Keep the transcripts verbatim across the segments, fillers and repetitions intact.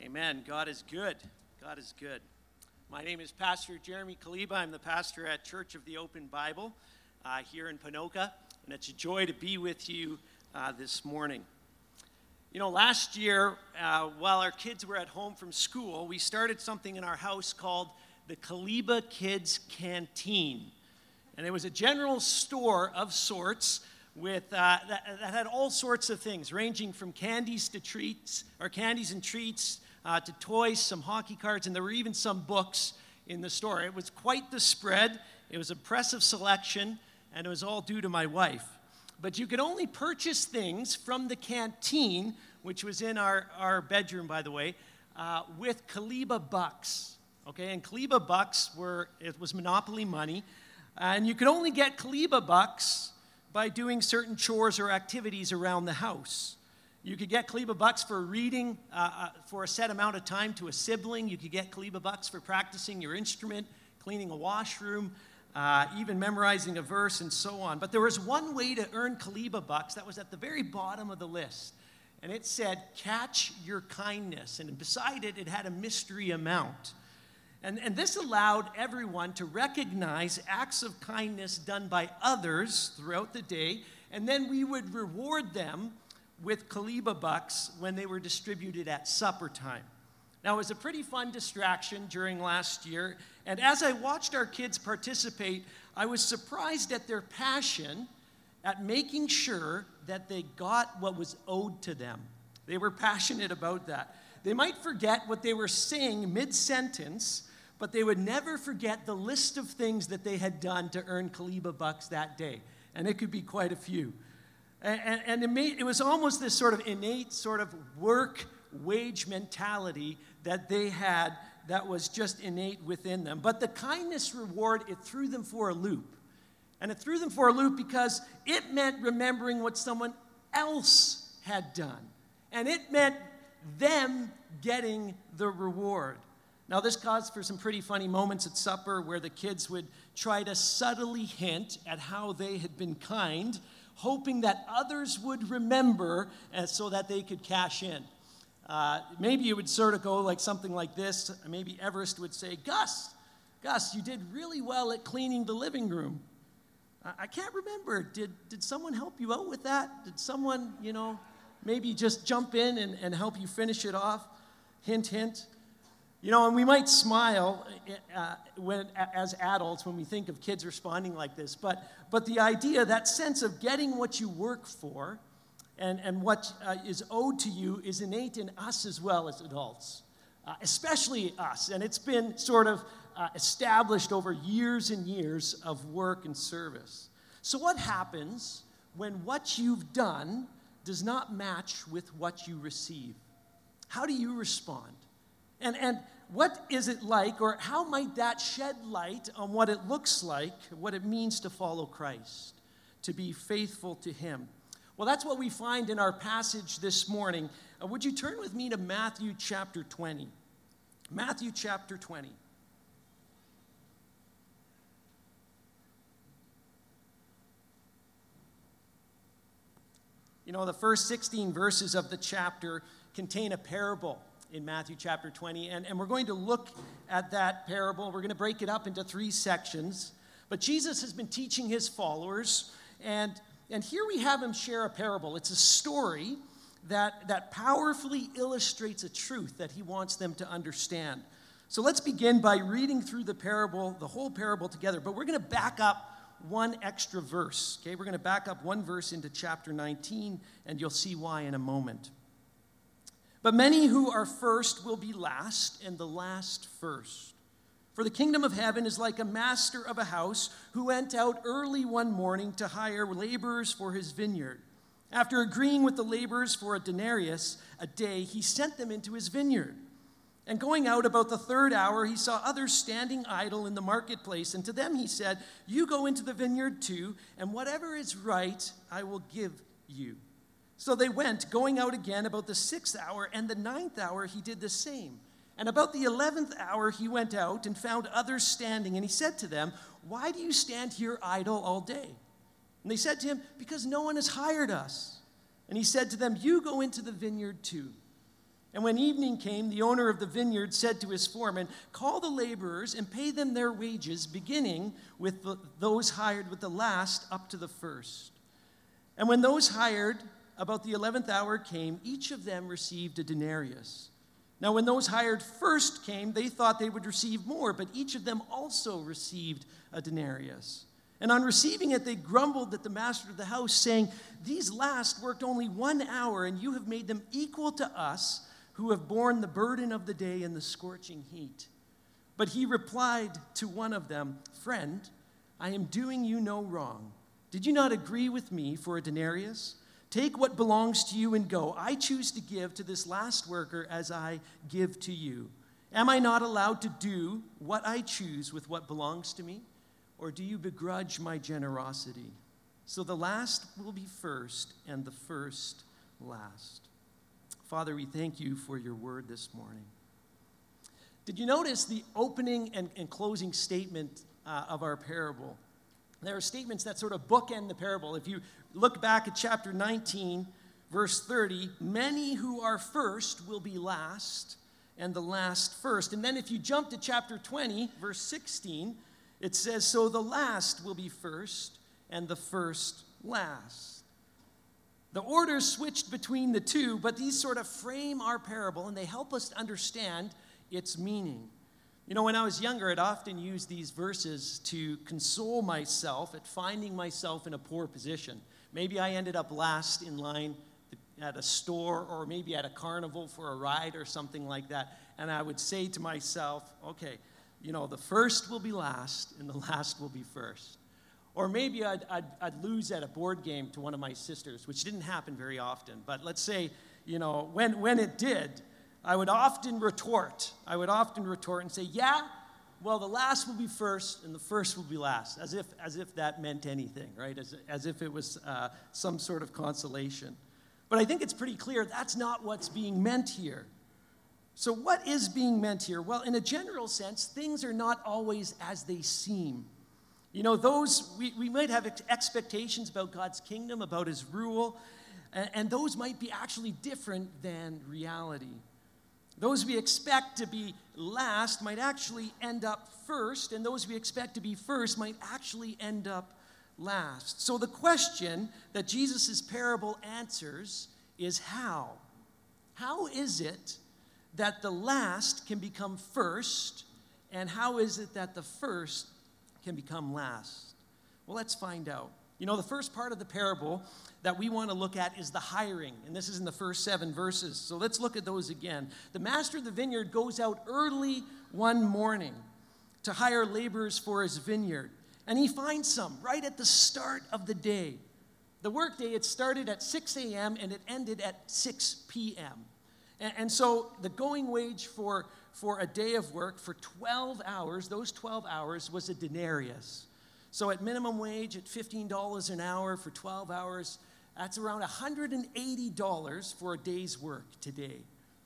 Amen. God is good. God is good. My name is Pastor Jeremy Kaliba. I'm the pastor at Church of the Open Bible uh, here in Ponoka, and it's a joy to be with you uh, this morning. You know, last year, uh, while our kids were at home from school, we started something in our house called the Kaliba Kids Canteen. And it was a general store of sorts with uh, that, that had all sorts of things, ranging from candies to treats, or candies and treats, uh, to toys, some hockey cards, and there were even some books in the store. It was quite the spread. It was an impressive selection, and it was all due to my wife. But you could only purchase things from the canteen, which was in our, our bedroom, by the way, uh, with Kaliba bucks. Okay, and Kaliba bucks were, it was Monopoly money, and you could only get Kaliba bucks by doing certain chores or activities around the house. You could get Kaliba bucks for reading uh, uh, for a set amount of time to a sibling. You could get Kaliba bucks for practicing your instrument, cleaning a washroom, uh, even memorizing a verse, and so on. But there was one way to earn Kaliba bucks that was at the very bottom of the list. And it said, catch your kindness. And beside it, it had a mystery amount. And, and this allowed everyone to recognize acts of kindness done by others throughout the day, and then we would reward them with Kaliba bucks when they were distributed at supper time. Now, it was a pretty fun distraction during last year, and as I watched our kids participate, I was surprised at their passion at making sure that they got what was owed to them. They were passionate about that. They might forget what they were saying mid-sentence, but they would never forget the list of things that they had done to earn Kaliba bucks that day. And it could be quite a few. And, and it, made, it was almost this sort of innate sort of work wage mentality that they had that was just innate within them. But the kindness reward, it threw them for a loop. And it threw them for a loop because it meant remembering what someone else had done. And it meant them getting the reward. Now, this caused for some pretty funny moments at supper where the kids would try to subtly hint at how they had been kind, hoping that others would remember uh, so that they could cash in. Uh, maybe it would sort of go like something like this. Maybe Everest would say, Gus, Gus, you did really well at cleaning the living room. I, I can't remember. Did, did someone help you out with that? Did someone, you know, maybe just jump in and, and help you finish it off? Hint, hint. You know, and we might smile uh, when, as adults when we think of kids responding like this, but, but the idea, that sense of getting what you work for and, and what uh, is owed to you is innate in us as well as adults, uh, especially us. And it's been sort of uh, established over years and years of work and service. So what happens when what you've done does not match with what you receive? How do you respond? And and what is it like, or how might that shed light on what it looks like, what it means to follow Christ, to be faithful to Him? Well, that's what we find in our passage this morning. Uh, would you turn with me to Matthew chapter twenty? Matthew chapter twenty. You know, the first sixteen verses of the chapter contain a parable in Matthew chapter twenty, and, and we're going to look at that parable. We're going to break it up into three sections. But Jesus has been teaching his followers, and, and here we have him share a parable. It's a story that, that powerfully illustrates a truth that he wants them to understand. So let's begin by reading through the parable, the whole parable together, but we're going to back up one extra verse, okay? We're going to back up one verse into chapter nineteen, and you'll see why in a moment. But many who are first will be last, and the last first. For the kingdom of heaven is like a master of a house who went out early one morning to hire laborers for his vineyard. After agreeing with the laborers for a denarius a day, he sent them into his vineyard. And going out about the third hour, he saw others standing idle in the marketplace, and to them he said, "You go into the vineyard too, and whatever is right I will give you." So they went, going out again about the sixth hour, and the ninth hour he did the same. And about the eleventh hour he went out and found others standing, and he said to them, "Why do you stand here idle all day?" And they said to him, "Because no one has hired us." And he said to them, "You go into the vineyard too." And when evening came, the owner of the vineyard said to his foreman, "Call the laborers and pay them their wages, beginning with the, those hired with the last up to the first." And when those hired about the eleventh hour came, each of them received a denarius. Now when those hired first came, they thought they would receive more, but each of them also received a denarius. And on receiving it, they grumbled at the master of the house, saying, "These last worked only one hour, and you have made them equal to us, who have borne the burden of the day and the scorching heat." But he replied to one of them, "Friend, I am doing you no wrong. Did you not agree with me for a denarius? Take what belongs to you and go. I choose to give to this last worker as I give to you. Am I not allowed to do what I choose with what belongs to me? Or do you begrudge my generosity?" So the last will be first, and the first last. Father, we thank you for your word this morning. Did you notice the opening and, and closing statement uh, of our parable? There are statements that sort of bookend the parable. If you look back at chapter nineteen, verse thirty, many who are first will be last, and the last first. And then if you jump to chapter twenty, verse sixteen, it says, "So the last will be first, and the first last." The order switched between the two, but these sort of frame our parable, and they help us understand its meaning. You know, when I was younger, I'd often use these verses to console myself at finding myself in a poor position. Maybe I ended up last in line at a store, or maybe at a carnival for a ride or something like that. And I would say to myself, okay, you know, the first will be last and the last will be first. Or maybe I'd, I'd, I'd lose at a board game to one of my sisters, which didn't happen very often. But let's say, you know, when, when it did, I would often retort. I would often retort and say, "Yeah, well, the last will be first and the first will be last," as if, as if that meant anything, right? As, as if it was uh, some sort of consolation. But I think it's pretty clear that's not what's being meant here. So what is being meant here? Well, in a general sense, things are not always as they seem. You know, those, we, we might have ex- expectations about God's kingdom, about his rule, and, and those might be actually different than reality. Those we expect to be last might actually end up first, and those we expect to be first might actually end up last. So the question that Jesus' parable answers is how? How is it that the last can become first, and how is it that the first can become last? Well, let's find out. You know, the first part of the parable that we want to look at is the hiring, and this is in the first seven verses. So let's look at those again. The master of the vineyard goes out early one morning to hire laborers for his vineyard, and he finds some right at the start of the day. The workday, it started at six a.m. and it ended at six p.m. And, and so the going wage for, for a day of work for twelve hours, those twelve hours was a denarius. So at minimum wage, at fifteen dollars an hour for twelve hours, that's around one hundred eighty dollars for a day's work today.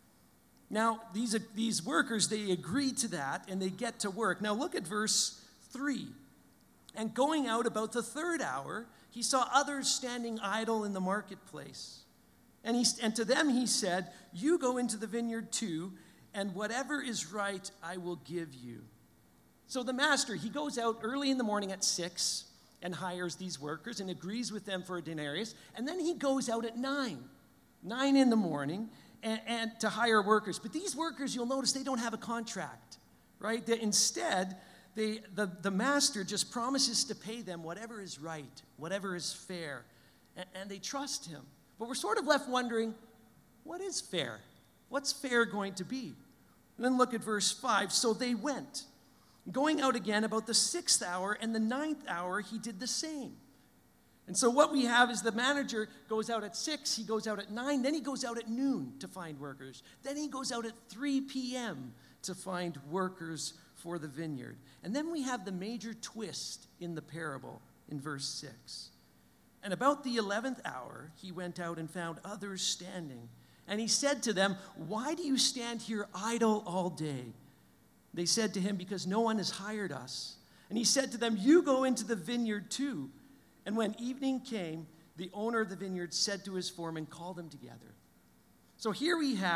Now, these, these workers, they agree to that, and they get to work. Now, look at verse three. "And going out about the third hour, he saw others standing idle in the marketplace. And, he, and to them he said, 'You go into the vineyard too, and whatever is right I will give you.' So the master, he goes out early in the morning at six and hires these workers and agrees with them for a denarius. And then he goes out at nine, nine in the morning, and, and to hire workers. But these workers, you'll notice, they don't have a contract, right? They, instead, they, the, the master just promises to pay them whatever is right, whatever is fair, and, and they trust him. But we're sort of left wondering, what is fair? What's fair going to be? And then look at verse five. "So they went. Going out again about the sixth hour and the ninth hour, he did the same." And so what we have is the manager goes out at six, he goes out at nine, then he goes out at noon to find workers. Then he goes out at three p.m. to find workers for the vineyard. And then we have the major twist in the parable in verse six. "And about the eleventh hour, he went out and found others standing. And he said to them, 'Why do you stand here idle all day?' They said to him, 'Because no one has hired us.' And he said to them, 'You go into the vineyard too.' And when evening came, the owner of the vineyard said to his foreman, 'Call them together.'" So here we have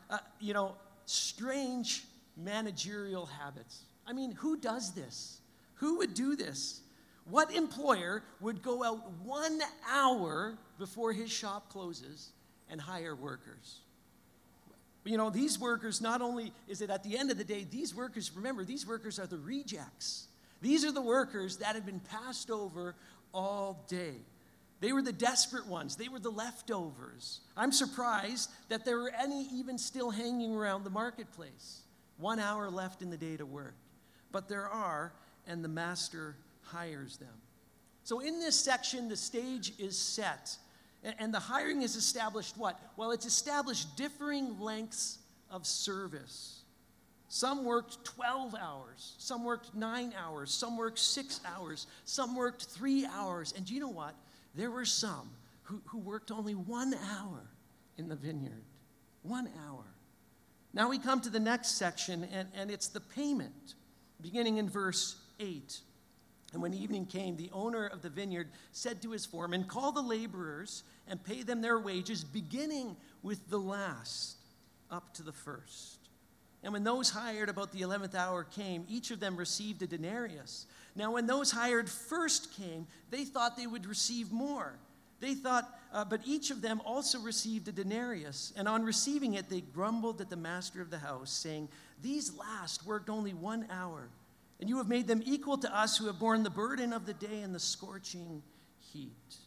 uh, you know, strange managerial habits. I mean, who does this? Who would do this? What employer would go out one hour before his shop closes and hire workers? You know, these workers, not only is it at the end of the day, these workers, remember, these workers are the rejects. These are the workers that have been passed over all day. They were the desperate ones. They were the leftovers. I'm surprised that there were any even still hanging around the marketplace. One hour left in the day to work. But there are, and the master hires them. So in this section, the stage is set. And the hiring is established what? Well, it's established differing lengths of service. Some worked twelve hours. Some worked nine hours. Some worked six hours. Some worked three hours. And do you know what? There were some who, who worked only one hour in the vineyard. One hour. Now we come to the next section, and, and it's the payment, beginning in verse eight. And when evening came, the owner of the vineyard said to his foreman, "Call the laborers and pay them their wages, beginning with the last up to the first." And when those hired about the eleventh hour came, each of them received a denarius. Now when those hired first came, they thought they would receive more. They thought, uh, but each of them also received a denarius. And on receiving it, they grumbled at the master of the house, saying, "These last worked only one hour, and you have made them equal to us who have borne the burden of the day and the scorching heat."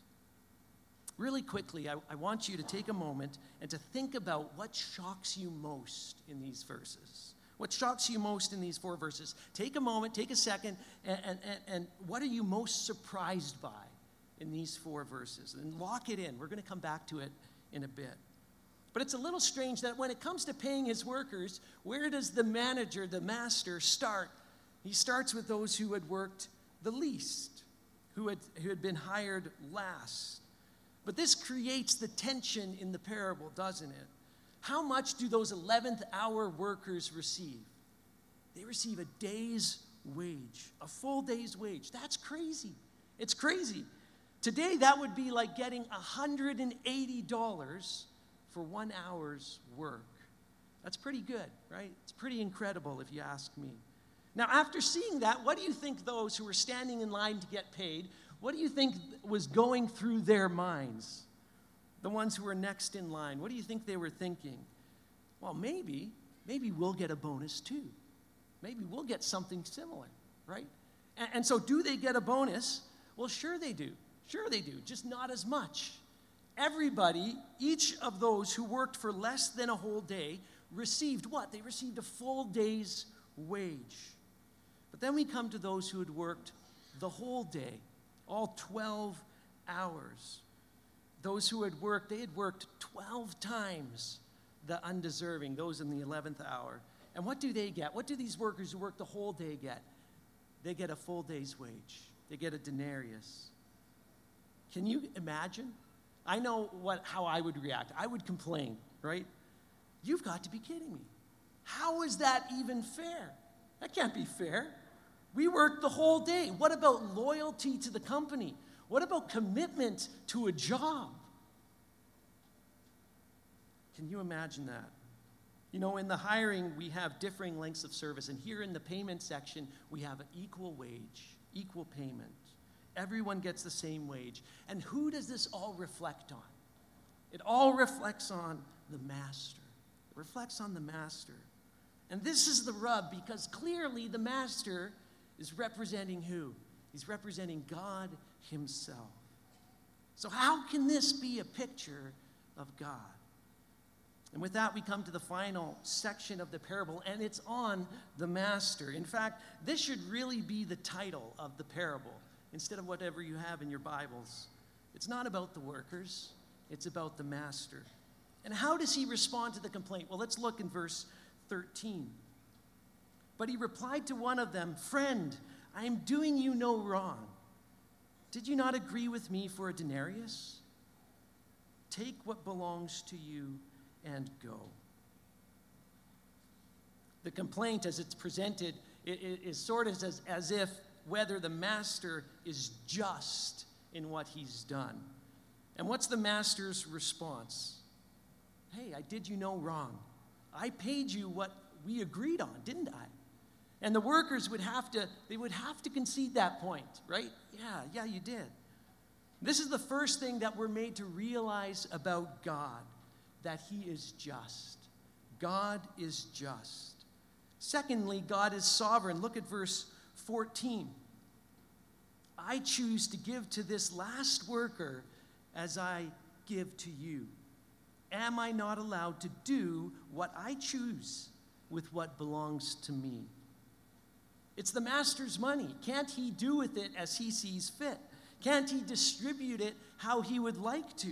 Really quickly, I, I want you to take a moment and to think about what shocks you most in these verses. What shocks you most in these four verses? Take a moment, take a second, and, and, and what are you most surprised by in these four verses? And lock it in. We're going to come back to it in a bit. But it's a little strange that when it comes to paying his workers, where does the manager, the master, start? He starts with those who had worked the least, who had, who had been hired last. But this creates the tension in the parable, doesn't it? How much do those eleventh hour workers receive? They receive a day's wage, a full day's wage. That's crazy. It's crazy. Today, that would be like getting one hundred eighty dollars for one hour's work. That's pretty good, right? It's pretty incredible if you ask me. Now, after seeing that, what do you think those who were standing in line to get paid, what do you think was going through their minds? The ones who were next in line, what do you think they were thinking? Well, maybe, maybe we'll get a bonus too. Maybe we'll get something similar, right? And, and so do they get a bonus? Well, sure they do. Sure they do, just not as much. Everybody, each of those who worked for less than a whole day, received what? They received a full day's wage. But then we come to those who had worked the whole day, all twelve hours. Those who had worked, they had worked twelve times the undeserving, those in the eleventh hour. And what do they get? What do these workers who work the whole day get? They get a full day's wage. They get a denarius. Can you imagine? I know what how I would react. I would complain, right? You've got to be kidding me. How is that even fair? That can't be fair. We worked the whole day. What about loyalty to the company? What about commitment to a job? Can you imagine that? You know, in the hiring, we have differing lengths of service. And here in the payment section, we have an equal wage, equal payment. Everyone gets the same wage. And who does this all reflect on? It all reflects on the master. It reflects on the master. And this is the rub, because clearly the master is representing who? He's representing God himself. So how can this be a picture of God? And with that, we come to the final section of the parable, and it's on the master. In fact, this should really be the title of the parable, instead of whatever you have in your Bibles. It's not about the workers, it's about the master. And how does he respond to the complaint? Well, let's look in verse thirteen. But he replied to one of them, "Friend, I am doing you no wrong. Did you not agree with me for a denarius? Take what belongs to you and go." The complaint, as it's presented, is sort of as, as if whether the master is just in what he's done. And what's the master's response? Hey, I did you no wrong. I paid you what we agreed on, didn't I? And the workers would have to, they would have to concede that point, right? Yeah, yeah, you did. This is the first thing that we're made to realize about God, that he is just. God is just. Secondly, God is sovereign. Look at verse fourteen. I choose to give to this last worker as I give to you. Am I not allowed to do what I choose with what belongs to me? It's the master's money. Can't he do with it as he sees fit? Can't he distribute it how he would like to?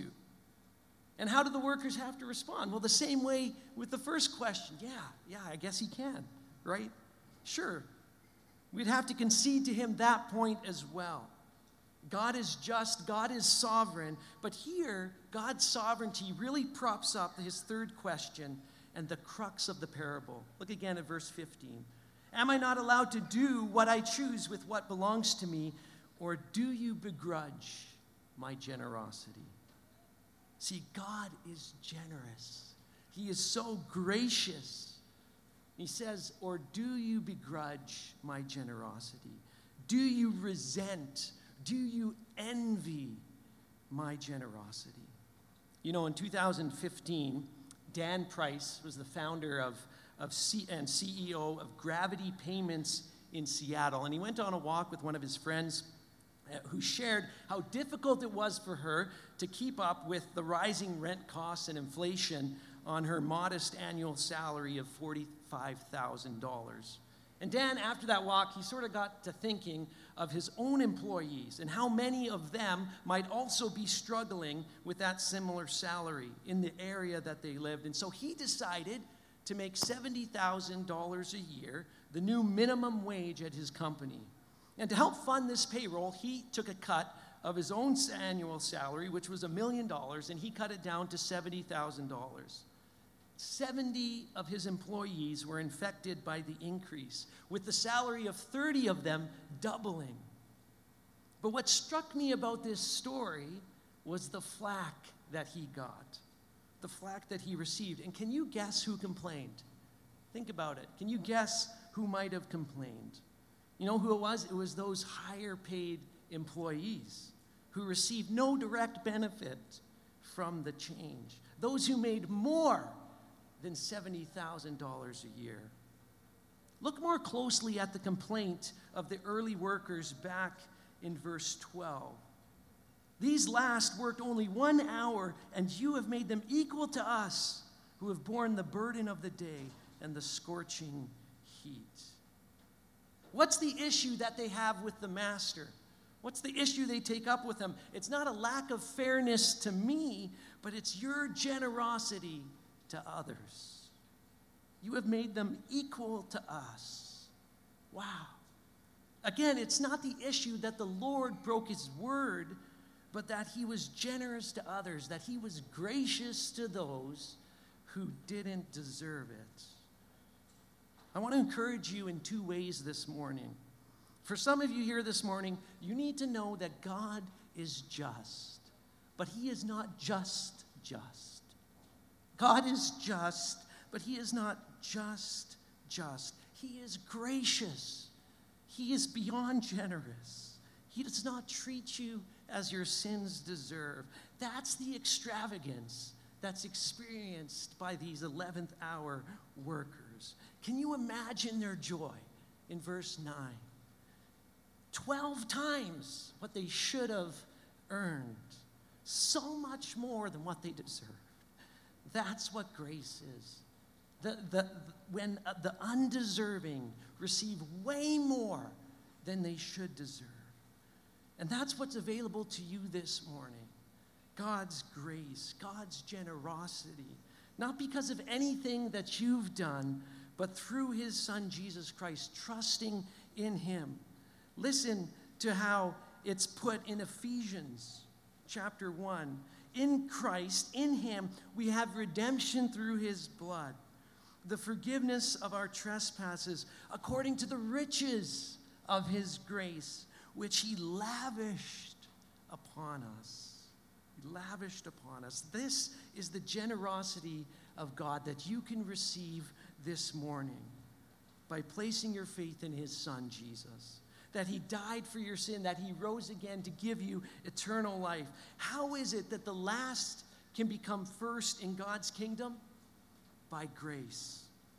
And how do the workers have to respond? Well, the same way with the first question. Yeah, yeah, I guess he can, right? Sure. We'd have to concede to him that point as well. God is just, God is sovereign, but here, God's sovereignty really props up his third question and the crux of the parable. Look again at verse fifteen. Am I not allowed to do what I choose with what belongs to me, or do you begrudge my generosity? See, God is generous. He is so gracious. He says, or do you begrudge my generosity? Do you resent? Do you envy my generosity? You know, in two thousand fifteen, Dan Price was the founder of, of C, and C E O of Gravity Payments in Seattle. And he went on a walk with one of his friends who shared how difficult it was for her to keep up with the rising rent costs and inflation on her modest annual salary of forty-five thousand dollars. And Dan, after that walk, he sort of got to thinking of his own employees and how many of them might also be struggling with that similar salary in the area that they lived. And so he decided to make seventy thousand dollars a year the new minimum wage at his company. And to help fund this payroll, he took a cut of his own annual salary, which was a million dollars, and he cut it down to seventy thousand dollars. seventy of his employees were infected by the increase, with the salary of thirty of them doubling. But what struck me about this story was the flack that he got, the flack that he received. And can you guess who complained? Think about it. Can you guess who might have complained? You know who it was? It was those higher paid employees who received no direct benefit from the change. Those who made more than seventy thousand dollars a year. Look more closely at the complaint of the early workers back in verse twelve. These last worked only one hour, and you have made them equal to us, who have borne the burden of the day and the scorching heat. What's the issue that they have with the master? What's the issue they take up with him? It's not a lack of fairness to me, but it's your generosity to others. You have made them equal to us. Wow. Again, it's not the issue that the Lord broke his word, but that he was generous to others, that he was gracious to those who didn't deserve it. I want to encourage you in two ways this morning. For some of you here this morning, you need to know that God is just, but he is not just just. God is just, but he is not just just. He is gracious. He is beyond generous. He does not treat you as your sins deserve. That's the extravagance that's experienced by these eleventh hour workers. Can you imagine their joy in verse nine? Twelve times what they should have earned. So much more than what they deserved. That's what grace is. The, the, when uh, the undeserving receive way more than they should deserve. And that's what's available to you this morning. God's grace, God's generosity. Not because of anything that you've done, but through his son, Jesus Christ, trusting in him. Listen to how it's put in Ephesians chapter one. In Christ, in him, we have redemption through his blood, the forgiveness of our trespasses, according to the riches of his grace, which he lavished upon us. He lavished upon us. This is the generosity of God that you can receive this morning by placing your faith in his Son, Jesus. That he died for your sin, that he rose again to give you eternal life. How is it that the last can become first in God's kingdom? By grace.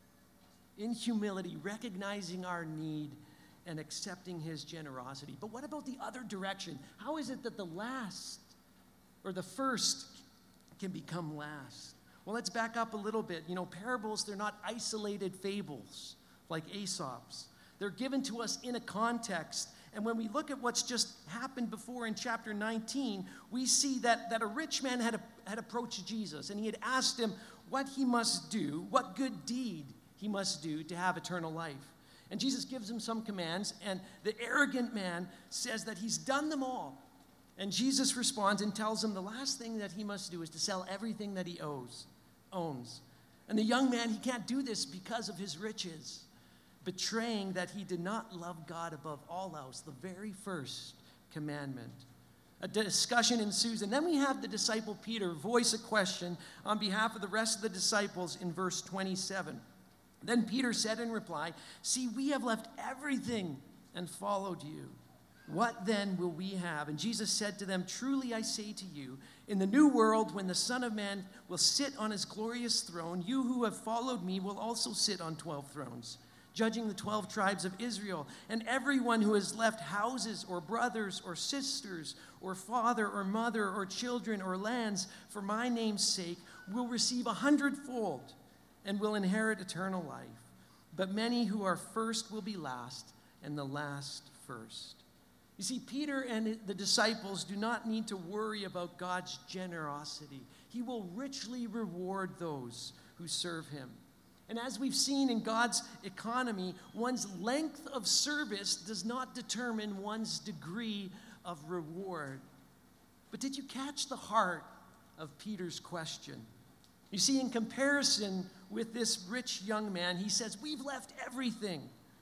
In humility, recognizing our need and accepting his generosity. But what about the other direction? How is it that the last or the first can become last? Well, let's back up a little bit. You know, parables, they're not isolated fables like Aesop's. They're given to us in a context. And when we look at what's just happened before in chapter nineteen, we see that, that a rich man had, a, had approached Jesus, and he had asked him what he must do, what good deed he must do to have eternal life. And Jesus gives him some commands, and the arrogant man says that he's done them all. And Jesus responds and tells him the last thing that he must do is to sell everything that he owes, owns. And the young man, he can't do this because of his riches, betraying that he did not love God above all else, the very first commandment. A discussion ensues, and then we have the disciple Peter voice a question on behalf of the rest of the disciples in verse twenty-seven. Then Peter said in reply, "See, we have left everything and followed you. What then will we have?" And Jesus said to them, "Truly I say to you, in the new world, when the Son of Man will sit on his glorious throne, you who have followed me will also sit on twelve thrones, judging the twelve tribes of Israel. And everyone who has left houses or brothers or sisters or father or mother or children or lands for my name's sake will receive a hundredfold and will inherit eternal life. But many who are first will be last, and the last first." You see, Peter and the disciples do not need to worry about God's generosity. He will richly reward those who serve him. And as we've seen in God's economy, one's length of service does not determine one's degree of reward. But did you catch the heart of Peter's question? You see, in comparison with this rich young man, he says, we've left everything.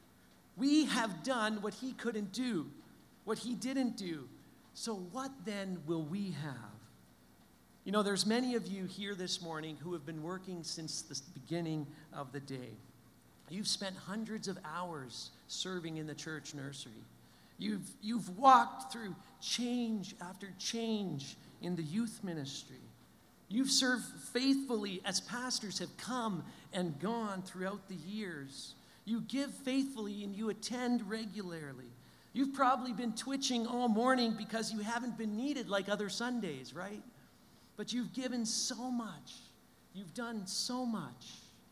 We have done what he couldn't do, what he didn't do. So what then will we have? You know, there's many of you here this morning who have been working since the beginning of the day. You've spent hundreds of hours serving in the church nursery. You've, you've walked through change after change in the youth ministry. You've served faithfully as pastors have come and gone throughout the years. You give faithfully and you attend regularly. You've probably been twitching all morning because you haven't been needed like other Sundays, right? But you've given so much. You've done so much.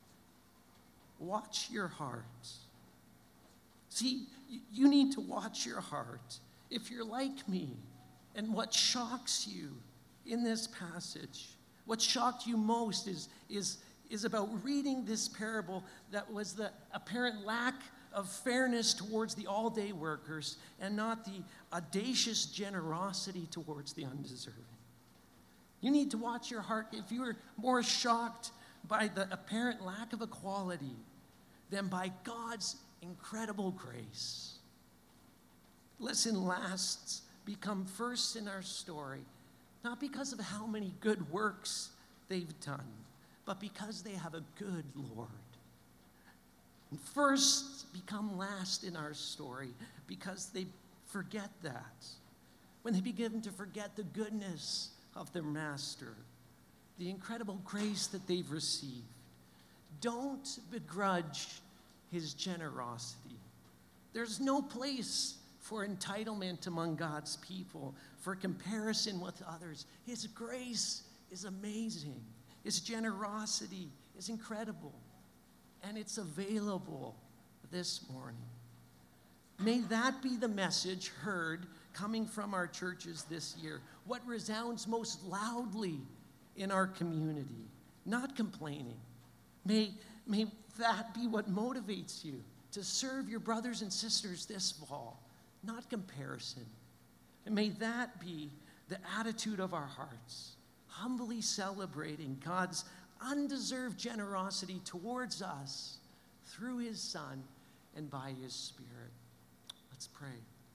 Watch your heart. See, you need to watch your heart. If you're like me, and what shocks you in this passage, what shocked you most is, is, is about reading this parable that was the apparent lack of fairness towards the all-day workers and not the audacious generosity towards the undeserving. You need to watch your heart. If you are more shocked by the apparent lack of equality than by God's incredible grace. Listen, lasts become first in our story, not because of how many good works they've done, but because they have a good Lord. And first become last in our story because they forget that. When they begin to forget the goodness of their master, the incredible grace that they've received. Don't begrudge his generosity. There's no place for entitlement among God's people, for comparison with others. His grace is amazing. His generosity is incredible. And it's available this morning. May that be the message heard coming from our churches this year. What resounds most loudly in our community, not complaining. May, may that be what motivates you to serve your brothers and sisters this fall, not comparison. And may that be the attitude of our hearts, humbly celebrating God's undeserved generosity towards us through his Son and by his Spirit. Let's pray.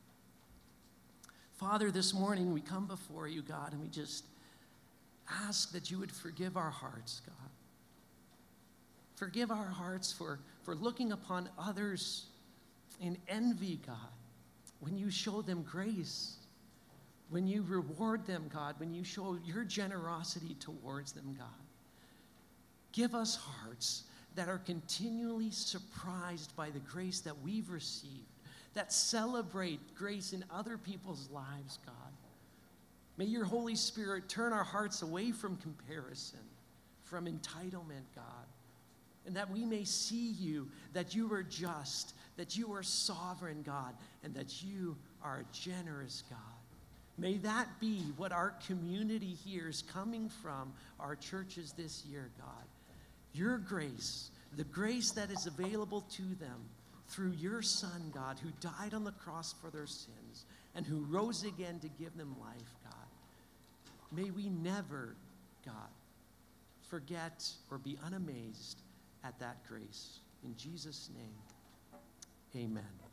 Father, this morning we come before you, God, and we just ask that you would forgive our hearts, God. Forgive our hearts for, for looking upon others in envy, God, when you show them grace, when you reward them, God, when you show your generosity towards them, God. Give us hearts that are continually surprised by the grace that we've received, that celebrate grace in other people's lives, God. May your Holy Spirit turn our hearts away from comparison, from entitlement, God, and that we may see you, that you are just, that you are sovereign, God, and that you are a generous God. May that be what our community hears coming from our churches this year, God. Your grace, the grace that is available to them through your Son, God, who died on the cross for their sins and who rose again to give them life, God. May we never, God, forget or be unamazed at that grace. In Jesus' name, amen.